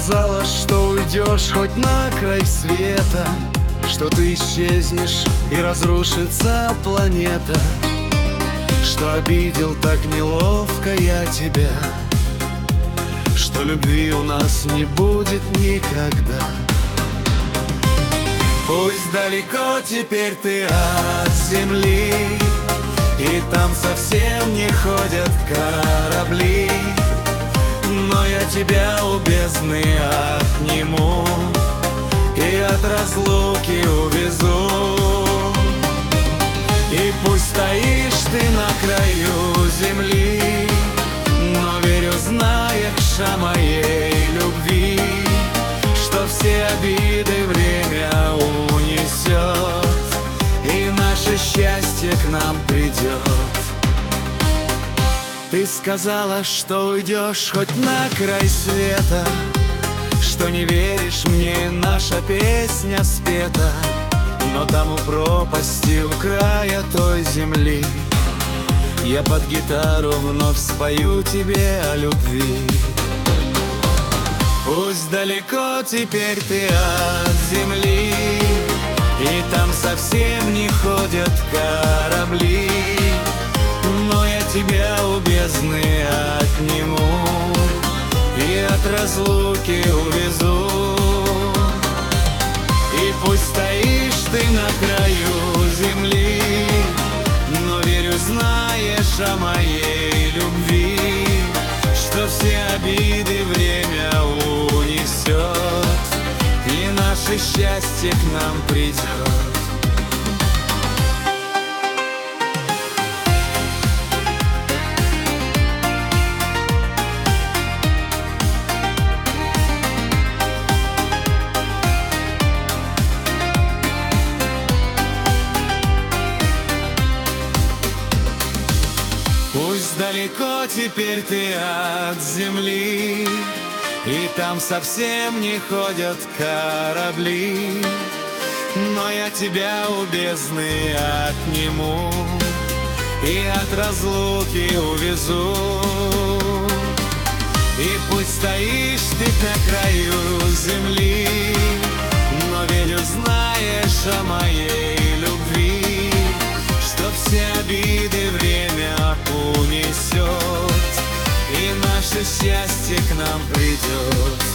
сказала, что уйдешь хоть на край света, что ты исчезнешь и разрушится планета, что обидел так неловко я тебя, что любви у нас не будет никогда. Пусть далеко теперь ты от земли, и там совсем не ходят корабли, но я тебя у бездны отниму и от разлуки увезу. И пусть стоишь ты на краю земли, но верю, знаешь о моей любви, что все обиды время унесет, и наше счастье к нам придет. Ты сказала, что уйдешь хоть на край света, что не веришь мне, наша песня спета, но там у пропасти, у края той земли, я под гитару вновь спою тебе о любви. Пусть далеко теперь ты от земли, и там совсем не ходят корабли, но я тебя у бездны отниму и от разлуки увезу. И пусть стоишь ты на краю земли, но верю, знаешь о моей любви, что все обиды время унесет, и наше счастье к нам придет. Пусть далеко теперь ты от земли, и там совсем не ходят корабли, но я тебя у бездны отниму и от разлуки увезу. И пусть стоишь ты на краю земли, но верю, знаешь о моей любви, что все обиды время унесет, и наше счастье к нам придет.